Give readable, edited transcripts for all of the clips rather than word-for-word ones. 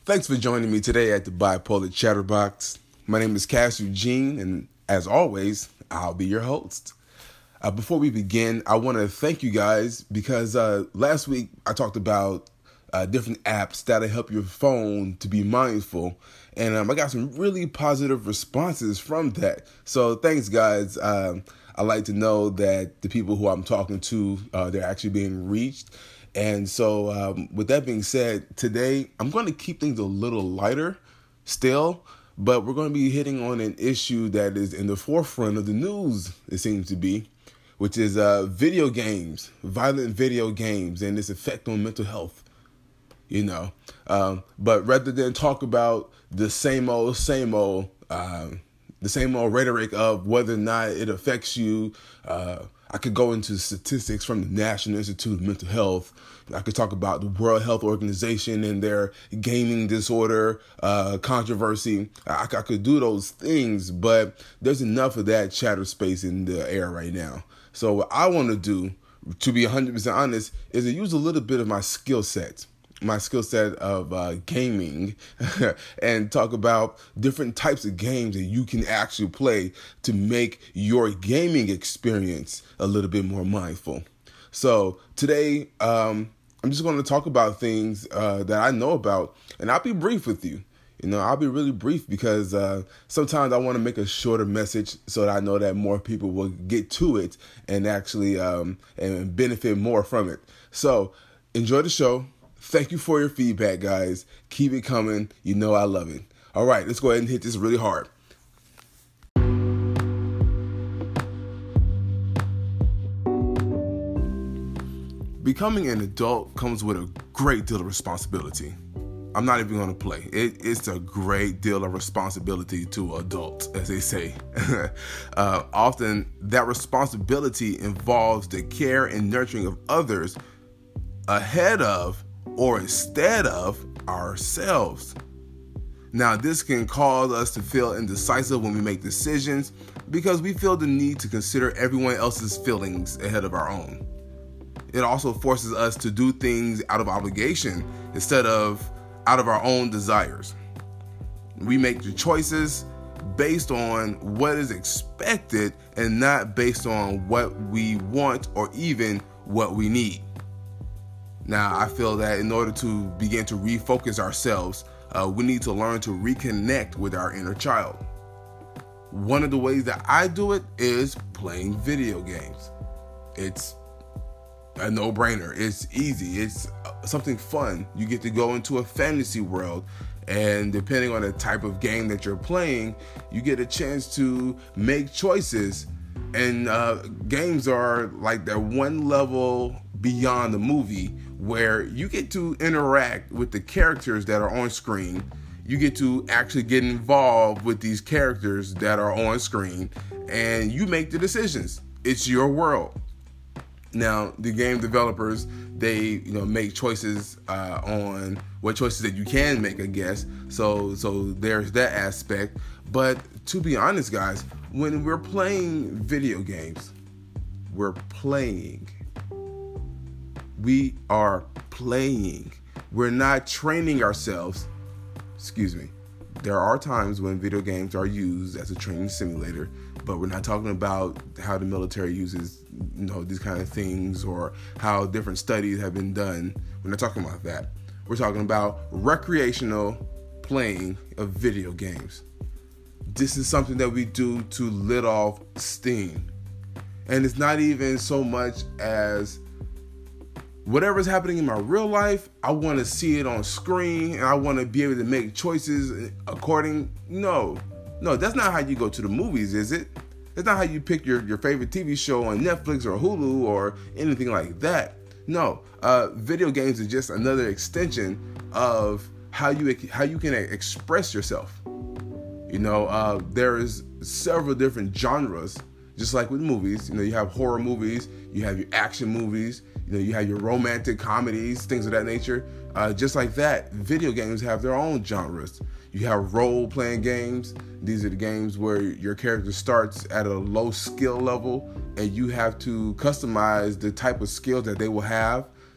Thanks for joining me today at the Bipolar Chatterbox. My name is Cass Eugene, and as always, I'll be your host. Before we begin, I want to thank you guys because last week I talked about different apps that'll help your phone to be mindful, and I got some really positive responses from that. So thanks, guys. I like to know that the people who I'm talking to, they're actually being reached. And so with that being said, today I'm going to keep things a little lighter still, but we're going to be hitting on an issue that is in the forefront of the news, it seems to be, which is video games, violent video games, and its effect on mental health, But rather than talk about the same old rhetoric of whether or not it affects you, I could go into statistics from the National Institute of Mental Health. I could talk about the World Health Organization and their gaming disorder controversy. I could do those things, but there's enough of that chatter space in the air right now. So what I want to do, to be 100% honest, is to use a little bit of my skill set of gaming and talk about different types of games that you can actually play to make your gaming experience a little bit more mindful. So today, I'm just going to talk about things that I know about, and I'll be brief with you. I'll be really brief because sometimes I want to make a shorter message so that I know that more people will get to it and actually and benefit more from it. So enjoy the show. Thank you for your feedback, guys. Keep it coming. I love it. All right, let's go ahead and hit this really hard. Becoming an adult comes with a great deal of responsibility. I'm not even going to play. It's a great deal of responsibility to adults, as they say. Often, that responsibility involves the care and nurturing of others ahead of or instead of ourselves. Now, this can cause us to feel indecisive when we make decisions because we feel the need to consider everyone else's feelings ahead of our own. It also forces us to do things out of obligation instead of out of our own desires. We make the choices based on what is expected and not based on what we want or even what we need. Now, I feel that in order to begin to refocus ourselves, we need to learn to reconnect with our inner child. One of the ways that I do it is playing video games. It's a no-brainer. It's easy. It's something fun. You get to go into a fantasy world, and depending on the type of game that you're playing, you get a chance to make choices. And games are like that one level beyond the movie where you get to interact with the characters that are on screen. You get to actually get involved with these characters that are on screen, and you make the decisions. It's your world. Now, the game developers, they make choices on what choices that you can make, I guess. So there's that aspect. But to be honest, guys, when we're playing video games, we are playing. We're not training ourselves. Excuse me. There are times when video games are used as a training simulator, but we're not talking about how the military uses, these kind of things or how different studies have been done. We're not talking about that. We're talking about recreational playing of video games. This is something that we do to let off steam. And it's not even so much as whatever's happening in my real life, I want to see it on screen and I want to be able to make choices according. No, that's not how you go to the movies, is it? That's not how you pick your favorite TV show on Netflix or Hulu or anything like that. No, video games is just another extension of how you can express yourself. There is several different genres, just like with movies. You have horror movies, you have your action movies, you have your romantic comedies, things of that nature. Just like that, video games have their own genres. You have role-playing games. These are the games where your character starts at a low skill level and you have to customize the type of skills that they will have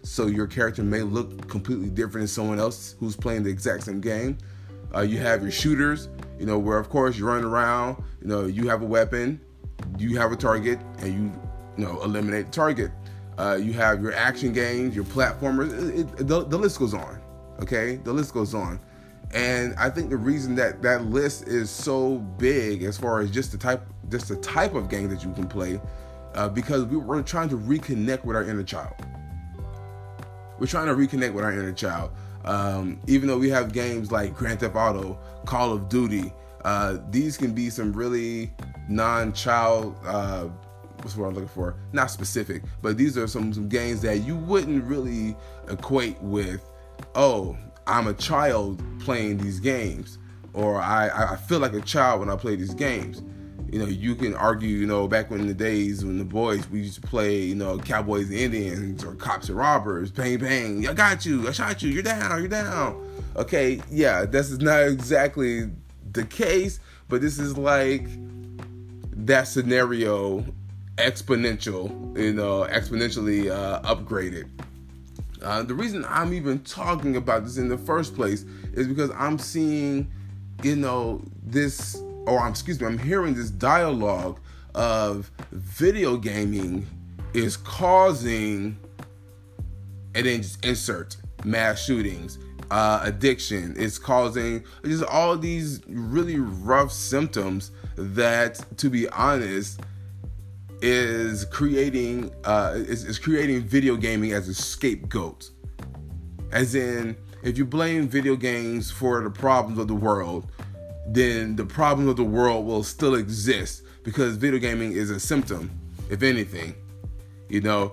so your character may look completely different than someone else who's playing the exact same game. You have your shooters, where of course you're running around, you have a weapon, you have a target, and you eliminate the target. You have your action games, your platformers, the list goes on, okay? The list goes on. And I think the reason that list is so big as far as just the type of game that you can play, because we're trying to reconnect with our inner child. We're trying to reconnect with our inner child. Even though we have games like Grand Theft Auto, Call of Duty, these can be some really non-child, what's what I'm looking for? Not specific, but these are some games that you wouldn't really equate with, oh, I'm a child playing these games, or I feel like a child when I play these games. You can argue, back in the days when the boys, we used to play, Cowboys and Indians or Cops and Robbers, bang, bang, I got you, I shot you, you're down. Okay, yeah, this is not exactly the case, but this is like that scenario exponentially upgraded. The reason I'm even talking about this in the first place is because I'm seeing, I'm hearing this dialogue of video gaming is causing, and then just insert mass shootings, addiction. It's causing just all these really rough symptoms that, to be honest, is creating video gaming as a scapegoat. As in, if you blame video games for the problems of the world, then the problems of the world will still exist, because video gaming is a symptom, if anything. Your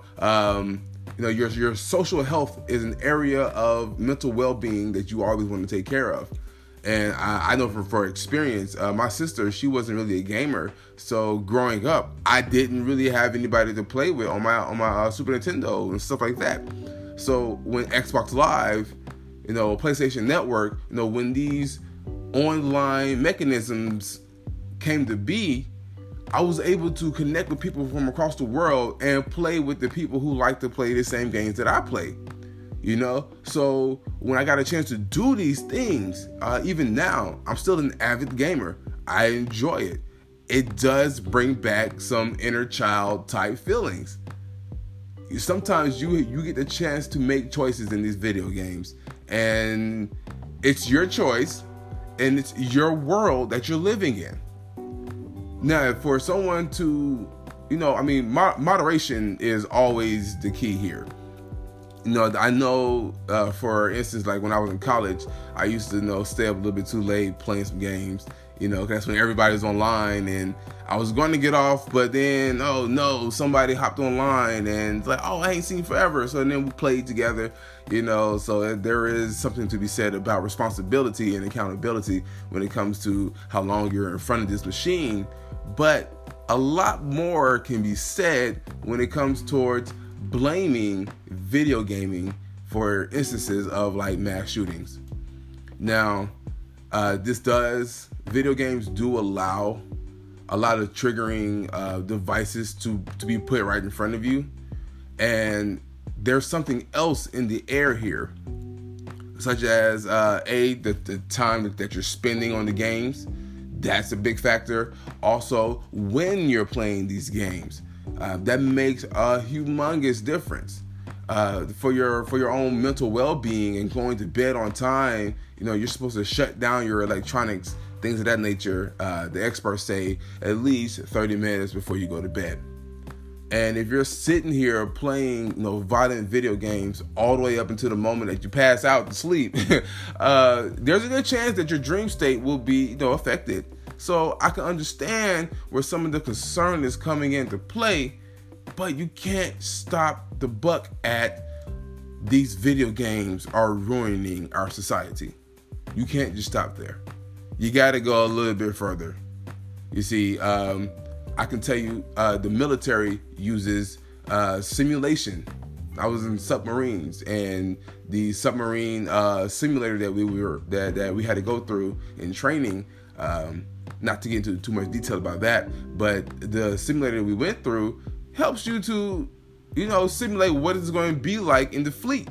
social health is an area of mental well-being that you always want to take care of. And I know for experience, my sister, she wasn't really a gamer. So growing up, I didn't really have anybody to play with on my Super Nintendo and stuff like that. So when Xbox Live, PlayStation Network, when these online mechanisms came to be, I was able to connect with people from across the world and play with the people who like to play the same games that I play. So when I got a chance to do these things, even now, I'm still an avid gamer. I enjoy it. It does bring back some inner child type feelings. Sometimes you get the chance to make choices in these video games, and it's your choice, and it's your world that you're living in. Now, for someone to, moderation is always the key here. I know, for instance, like when I was in college, I used to, stay up a little bit too late playing some games, that's when everybody's online, and I was going to get off, but then, oh no, somebody hopped online, and it's like, oh, I ain't seen you forever. So then we played together, so there is something to be said about responsibility and accountability when it comes to how long you're in front of this machine. But a lot more can be said when it comes towards blaming video gaming for instances of like mass shootings. Now, video games do allow a lot of triggering devices to be put right in front of you. And there's something else in the air here, such as the time that you're spending on the games. That's a big factor. Also, when you're playing these games, that makes a humongous difference for your own mental well-being and going to bed on time. You're supposed to shut down your electronics, things of that nature. The experts say at least 30 minutes before you go to bed. And if you're sitting here playing, violent video games all the way up until the moment that you pass out to sleep, there's a good chance that your dream state will be, affected. So I can understand where some of the concern is coming into play, but you can't stop the buck at these video games are ruining our society. You can't just stop there. You got to go a little bit further. You see, I can tell you the military uses simulation. I was in submarines, and the submarine simulator that we had to go through in training, not to get into too much detail about that, but the simulator we went through helps you to simulate what it's going to be like in the fleet.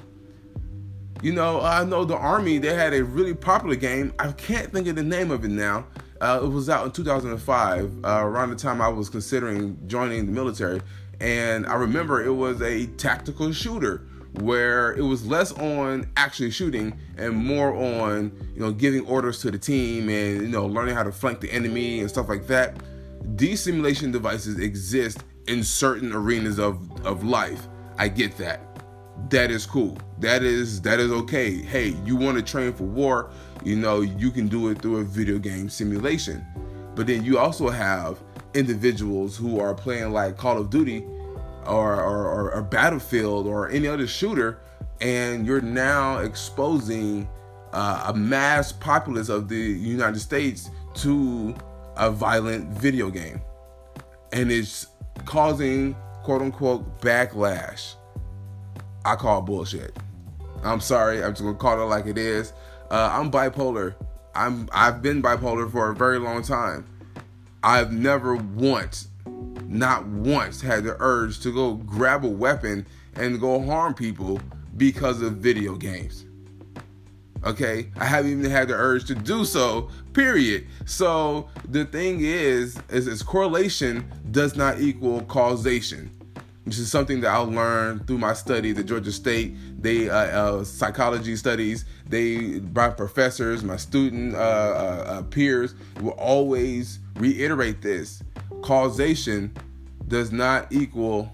I know the Army, they had a really popular game. I can't think of the name of it now. It was out in 2005, around the time I was considering joining the military. And I remember it was a tactical shooter where it was less on actually shooting and more on, giving orders to the team and, learning how to flank the enemy and stuff like that. These simulation devices exist in certain arenas of life. I get that. That is cool. That is okay. Hey, you want to train for war, you can do it through a video game simulation. But then you also have individuals who are playing like Call of Duty or Battlefield or any other shooter, and you're now exposing a mass populace of the United States to a violent video game. And it's causing quote unquote backlash. I call bullshit. I'm sorry. I'm just gonna call it like it is. I'm bipolar. I've been bipolar for a very long time. I've never not once had the urge to go grab a weapon and go harm people because of video games. Okay? I haven't even had the urge to do so, period. So the thing is correlation does not equal causation. This is something that I learned through my studies at Georgia State. They psychology studies. My professors, my student peers will always reiterate this. Correlation does not equal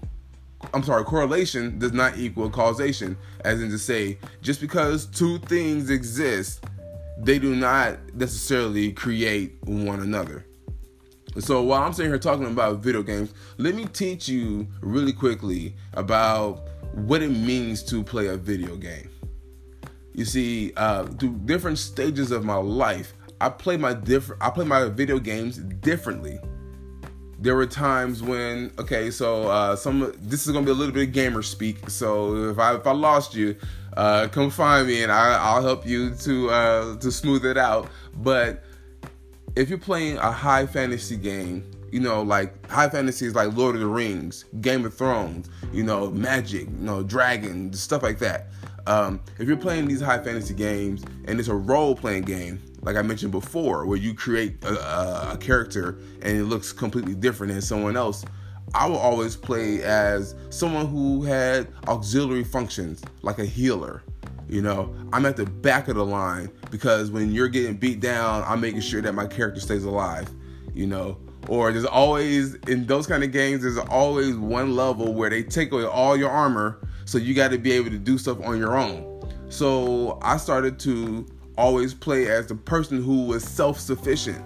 causation. As in to say, just because two things exist, they do not necessarily create one another. So while I'm sitting here talking about video games, let me teach you really quickly about what it means to play a video game. You see, through different stages of my life, I play my video games differently. There were times when, this is gonna be a little bit of gamer speak. So if I lost you, come find me and I'll help you to smooth it out. But if you're playing a high fantasy game, like high fantasy is like Lord of the Rings, Game of Thrones, Magic, dragons, stuff like that. If you're playing these high fantasy games and it's a role-playing game, like I mentioned before, where you create a character and it looks completely different than someone else, I will always play as someone who had auxiliary functions, like a healer. I'm at the back of the line because when you're getting beat down, I'm making sure that my character stays alive, Or there's always, in those kind of games, there's always one level where they take away all your armor, so you got to be able to do stuff on your own. So I started to always play as the person who was self-sufficient.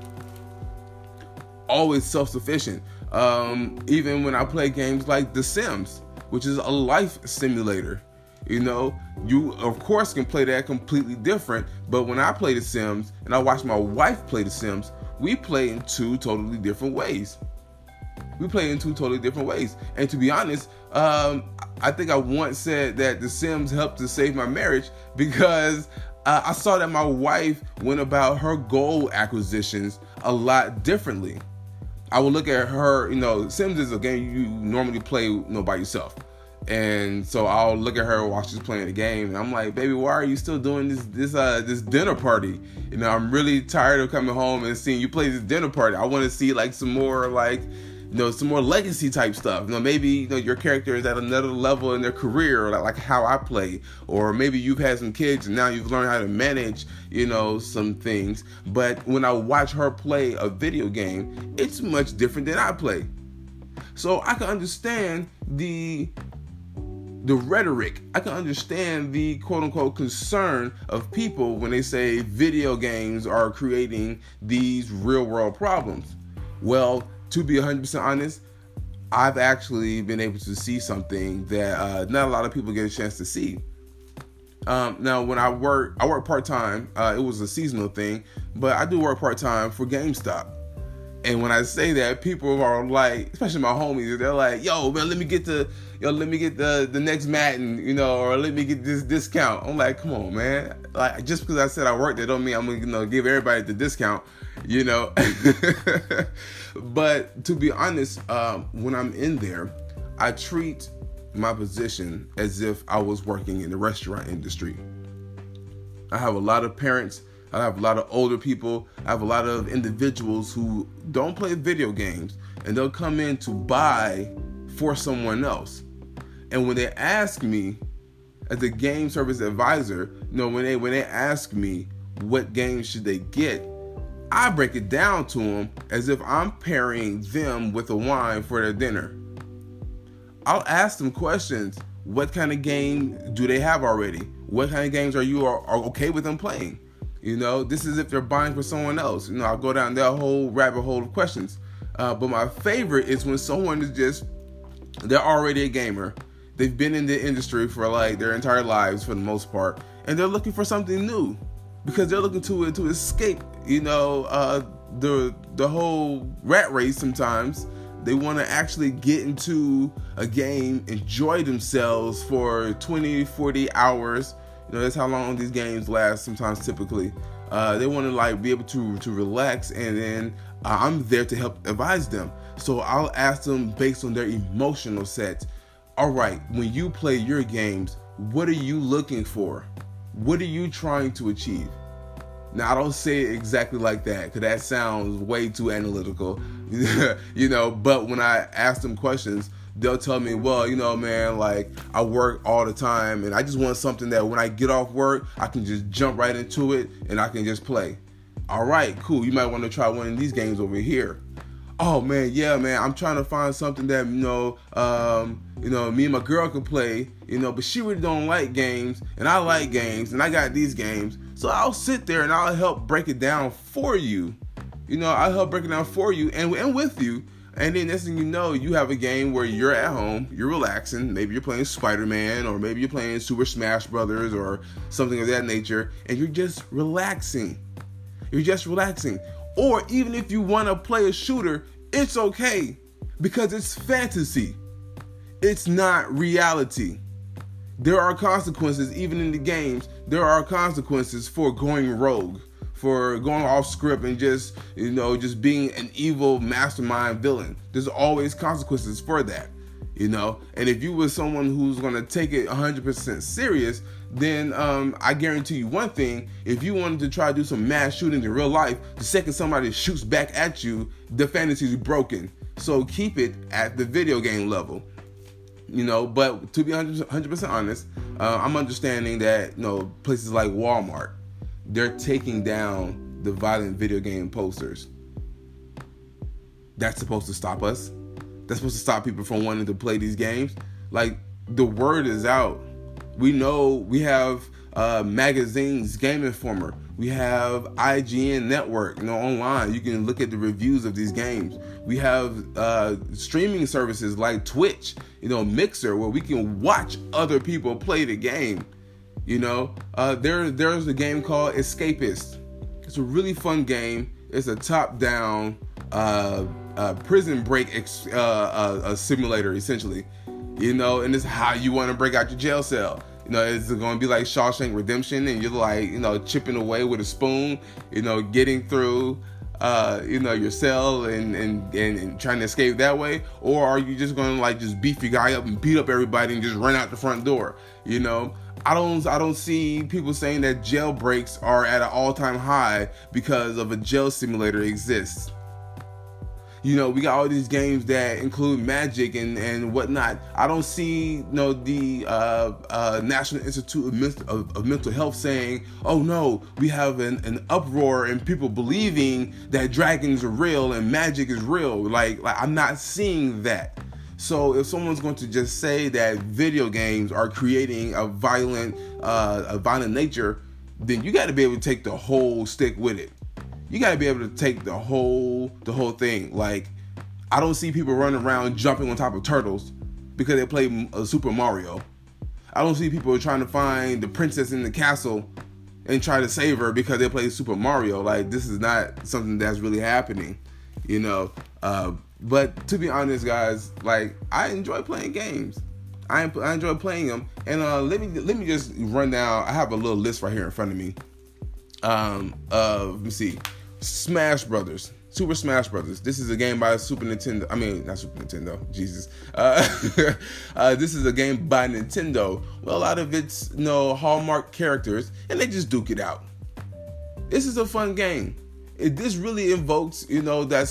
Always self-sufficient. Even when I play games like The Sims, which is a life simulator. You of course can play that completely different, but when I play The Sims and I watch my wife play The Sims, we play in two totally different ways. And to be honest, I think I once said that The Sims helped to save my marriage because I saw that my wife went about her goal acquisitions a lot differently. I would look at her, Sims is a game you normally play, by yourself. And so I'll look at her while she's playing the game, and I'm like, baby, why are you still doing this dinner party? I'm really tired of coming home and seeing you play this dinner party. I want to see some more legacy type stuff. Maybe your character is at another level in their career, like how I play, or maybe you've had some kids and now you've learned how to manage, some things. But when I watch her play a video game, it's much different than I play. So I can understand the rhetoric. I can understand the quote-unquote concern of people when they say video games are creating these real-world problems. Well, to be 100% honest, I've actually been able to see something that not a lot of people get a chance to see. Now, when I work part-time. It was a seasonal thing, but I do work part-time for GameStop. And when I say that, people are like, especially my homies, they're like, "Yo, man, let me get the next Madden, or let me get this discount." I'm like, "Come on, man! Like, just because I said I worked there, don't mean I'm gonna give everybody the discount, But to be honest, when I'm in there, I treat my position as if I was working in the restaurant industry. I have a lot of parents, I have a lot of older people, I have a lot of individuals who don't play video games, and they'll come in to buy for someone else. And when they ask me, as a game service advisor, when they ask me what games should they get, I break it down to them as if I'm pairing them with a wine for their dinner. I'll ask them questions. What kind of game do they have already? What kind of games are you okay with them playing? This is if they're buying for someone else. I'll go down that whole rabbit hole of questions. But my favorite is when someone is they're already a gamer. They've been in the industry for like their entire lives for the most part, and they're looking for something new because they're looking to escape, the whole rat race sometimes. They want to actually get into a game, enjoy themselves for 20, 40 hours. That's how long these games last sometimes typically. They want to be able to relax, and then I'm there to help advise them. So I'll ask them based on their emotional set. All right, when you play your games, what are you looking for? What are you trying to achieve? Now, I don't say it exactly like that because that sounds way too analytical, but when I ask them questions, they'll tell me, well, man, I work all the time and I just want something that when I get off work, I can just jump right into it and I can just play. All right, cool. You might want to try one of these games over here. Oh, man, yeah, man, I'm trying to find something that, me and my girl can play, but she really don't like games and I like games and I got these games. So I'll sit there and I'll help break it down for you. I'll help break it down for you and with you. And then next thing you know, you have a game where you're at home, you're relaxing. Maybe you're playing Spider-Man, or maybe you're playing Super Smash Brothers or something of that nature. And you're just relaxing. Or even if you want to play a shooter, it's okay. Because it's fantasy. It's not reality. There are consequences, even in the games. There are consequences for going rogue, for going off script and just being an evil mastermind villain. There's always consequences for that, And if you were someone who's going to take it 100% serious, then I guarantee you one thing. If you wanted to try to do some mass shooting in real life, the second somebody shoots back at you, the fantasy is broken. So keep it at the video game level. But to be 100% honest, I'm understanding that, places like Walmart, they're taking down the violent video game posters. That's supposed to stop us. That's supposed to stop people from wanting to play these games. The word is out. We know we have magazines, Game Informer. We have IGN Network, online. You can look at the reviews of these games. We have streaming services like Twitch, Mixer, where we can watch other people play the game. There's a game called Escapist. It's a really fun game. It's a top-down prison break simulator, essentially. And it's how you want to break out your jail cell. It's going to be like Shawshank Redemption, and you're chipping away with a spoon, getting through, your cell and trying to escape that way? Or are you just going to just beef your guy up and beat up everybody and just run out the front door? I don't see people saying that jailbreaks are at an all-time high because of a jail simulator exists. We got all these games that include magic and whatnot. I don't see the National Institute of Mental Health saying, oh no, we have an uproar and people believing that dragons are real and magic is real. Like I'm not seeing that. So if someone's going to just say that video games are creating a violent nature, then you got to be able to take the whole stick with it. You got to be able to take the whole thing. I don't see people running around jumping on top of turtles because they play Super Mario. I don't see people trying to find the princess in the castle and try to save her because they play Super Mario. This is not something that's really happening, But to be honest, guys, I enjoy playing games. I enjoy playing them. And let me just run down. I have a little list right here in front of me. Let me see. Smash Brothers. Super Smash Brothers. This is a game by Super Nintendo. I mean, not Super Nintendo. Jesus. This is a game by Nintendo. Well, a lot of it's Hallmark characters, and they just duke it out. This is a fun game. This really invokes that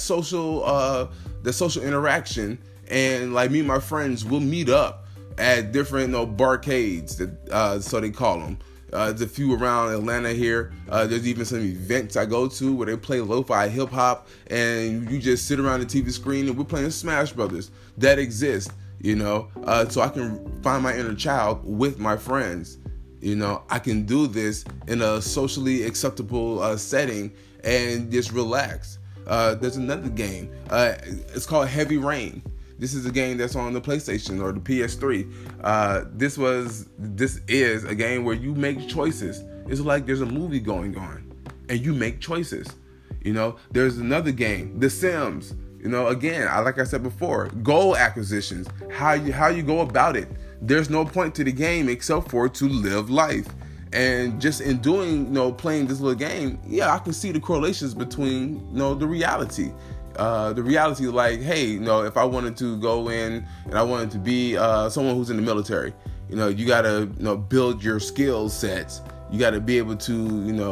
social interaction, and like me and my friends will meet up at different barcades, so they call them. There's a few around Atlanta here. There's even some events I go to where they play lo-fi hip-hop, and you just sit around the TV screen and we're playing Smash Brothers. That exists, so I can find my inner child with my friends. I can do this in a socially acceptable setting and just relax. There's another game. It's called Heavy Rain. This is a game that's on the PlayStation or the PS3. This is a game where you make choices. It's like there's a movie going on, and you make choices. There's another game, The Sims. Again, like I said before, goal acquisitions. How you go about it. There's no point to the game except for to live life. And just in doing, playing this little game, I can see the correlations between, the reality. Like, hey, if I wanted to go in and I wanted to be someone who's in the military, you gotta build your skill sets. You gotta be able to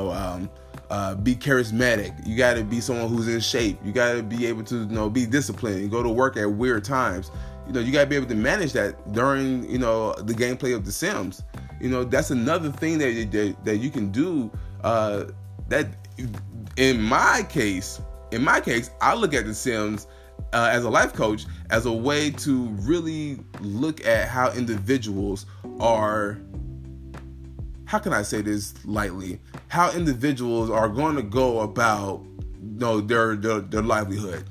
be charismatic. You gotta be someone who's in shape. You gotta be able to be disciplined and go to work at weird times. You gotta be able to manage that during the gameplay of The Sims. That's another thing that you can do. That in my case, I look at The Sims as a life coach as a way to really look at how individuals are. How can I say this lightly? How individuals are going to go about their livelihood.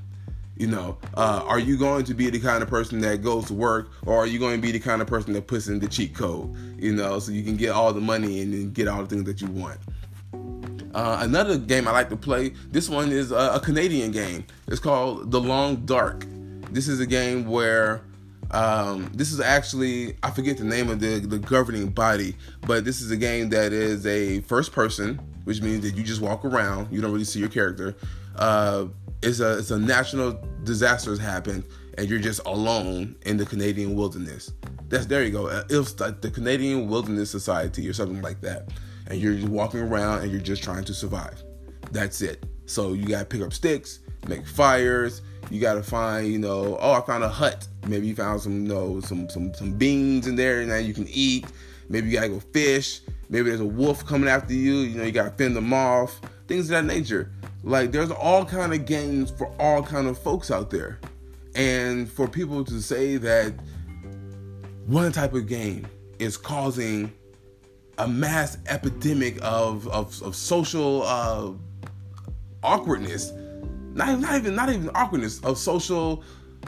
Are you going to be the kind of person that goes to work, or are you going to be the kind of person that puts in the cheat code, so you can get all the money and then get all the things that you want? Another game I like to play, this one is a Canadian game. It's called The Long Dark. This is a game where, this is actually, I forget the name of the governing body, but this is a game that is a first person, which means that you just walk around, you don't really see your character. It's a national disaster has happened, and you're just alone in the Canadian wilderness. There you go. It's like the Canadian Wilderness Society or something like that. And you're just walking around and you're just trying to survive. That's it. So you gotta pick up sticks, make fires. You gotta find, I found a hut. Maybe you found some beans in there and now you can eat. Maybe you gotta go fish. Maybe there's a wolf coming after you. You gotta fend them off. Things of that nature. Like, there's all kind of games for all kind of folks out there. And for people to say that one type of game is causing a mass epidemic of social awkwardness, not even awkwardness, of social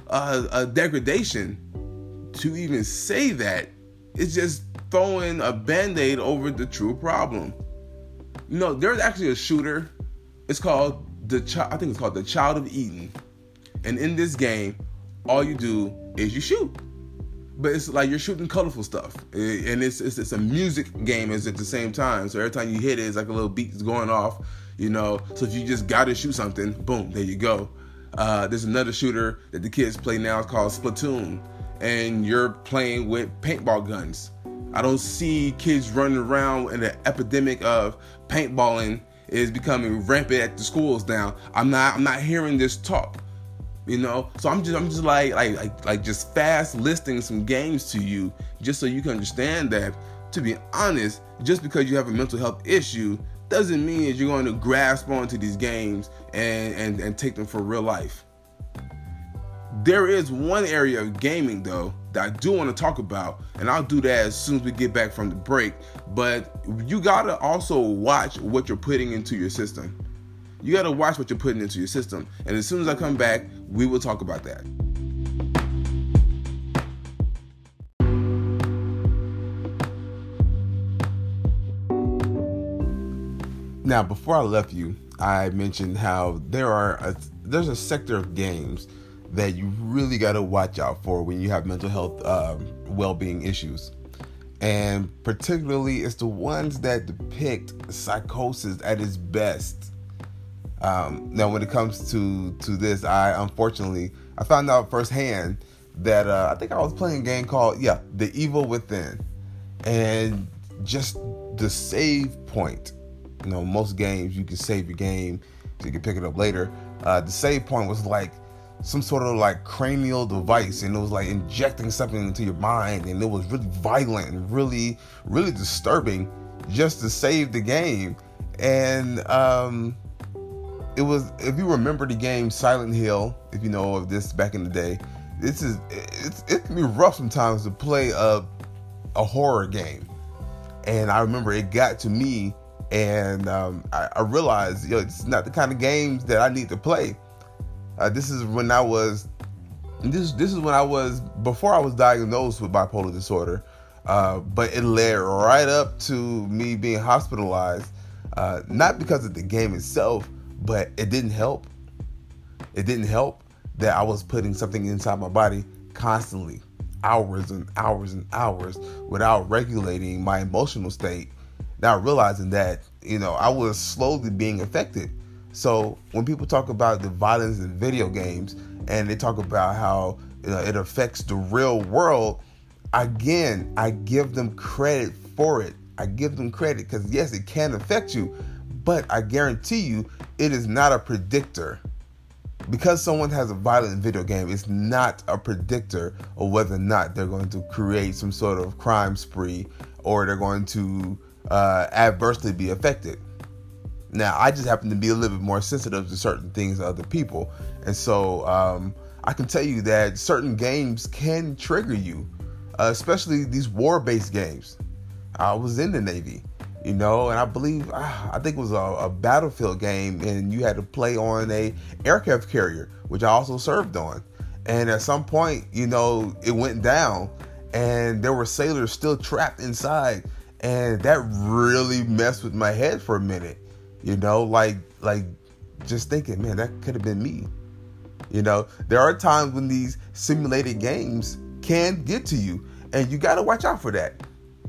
degradation, to even say that, it's just throwing a band-aid over the true problem. There's actually a shooter. It's called I think it's called The Child of Eden. And in this game, all you do is you shoot. But it's like you're shooting colorful stuff. And it's a music game at the same time. So every time you hit it, it's like a little beat is going off, So if you just gotta shoot something, boom, there you go. There's another shooter that the kids play now. It's called Splatoon. And you're playing with paintball guns. I don't see kids running around in an epidemic of paintballing is becoming rampant at the schools now. I'm not hearing this talk, So I'm just like just fast listing some games to you, just so you can understand that, to be honest, just because you have a mental health issue doesn't mean that you're going to grasp onto these games and take them for real life. There is one area of gaming, though, that I do want to talk about, and I'll do that as soon as we get back from the break. But you gotta also watch what you're putting into your system. You gotta watch what you're putting into your system. And as soon as I come back, we will talk about that. Now, before I left you, I mentioned how there's a sector of games that you really got to watch out for when you have mental health well-being issues. And particularly, it's the ones that depict psychosis at its best. Now, when it comes to this, I found out firsthand that I think I was playing a game called The Evil Within, and just the save point. Most games you can save your game so you can pick it up later. The save point was like some sort of like cranial device, and it was like injecting something into your mind, and it was really violent and really, really disturbing just to save the game. And it was, if you remember the game Silent Hill, if you know of this back in the day, it can be rough sometimes to play a horror game. And I remember it got to me, and I realized, it's not the kind of games that I need to play. This is when I was before I was diagnosed with bipolar disorder, but it led right up to me being hospitalized, not because of the game itself, but it didn't help. It didn't help that I was putting something inside my body constantly, hours and hours and hours, without regulating my emotional state. Now realizing that, I was slowly being affected. So when people talk about the violence in video games, and they talk about how it affects the real world, again, I give them credit for it. I give them credit because yes, it can affect you, but I guarantee you it is not a predictor. Because someone has a violent video game, it's not a predictor of whether or not they're going to create some sort of crime spree, or they're going to adversely be affected. Now, I just happen to be a little bit more sensitive to certain things than other people. And so I can tell you that certain games can trigger you, especially these war-based games. I was in the Navy, and I believe, I think it was a battlefield game, and you had to play on a aircraft carrier, which I also served on. And at some point, it went down, and there were sailors still trapped inside. And that really messed with my head for a minute, like just thinking, man, that could have been me. There are times when these simulated games can get to you, and you got to watch out for that.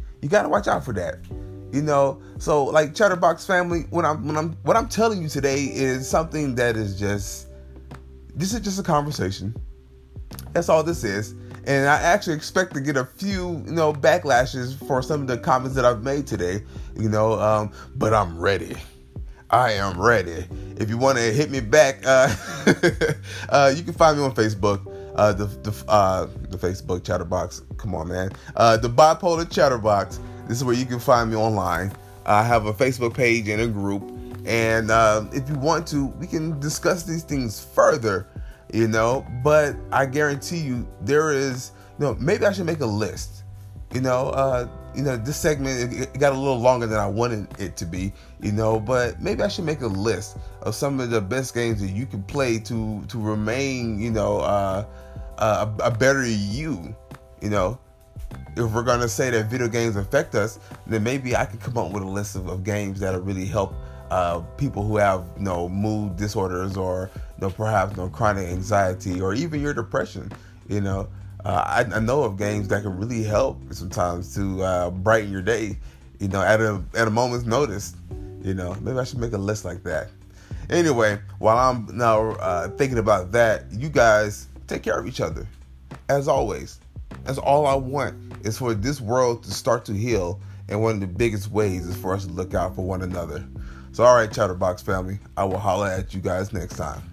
So like Chatterbox family, what I'm telling you today is something that is just a conversation. That's all this is. And I actually expect to get a few, backlashes for some of the comments that I've made today, but I'm ready. I am ready. If you want to hit me back, you can find me on Facebook, the Facebook Chatterbox. Come on, man. The Bipolar Chatterbox. This is where you can find me online. I have a Facebook page and a group. And if you want to, we can discuss these things further. But I guarantee you there is, maybe I should make a list. This segment, it got a little longer than I wanted it to be, but maybe I should make a list of some of the best games that you can play to remain, a better you. If we're going to say that video games affect us, then maybe I could come up with a list of games that'll really help people who have mood disorders, or perhaps chronic anxiety, or even your depression. I know of games that can really help sometimes to brighten your day, at a moment's notice. Maybe I should make a list like that. Anyway, while I'm now thinking about that, you guys take care of each other. As always, that's all I want, is for this world to start to heal, and one of the biggest ways is for us to look out for one another. So, all right, Chatterbox family, I will holler at you guys next time.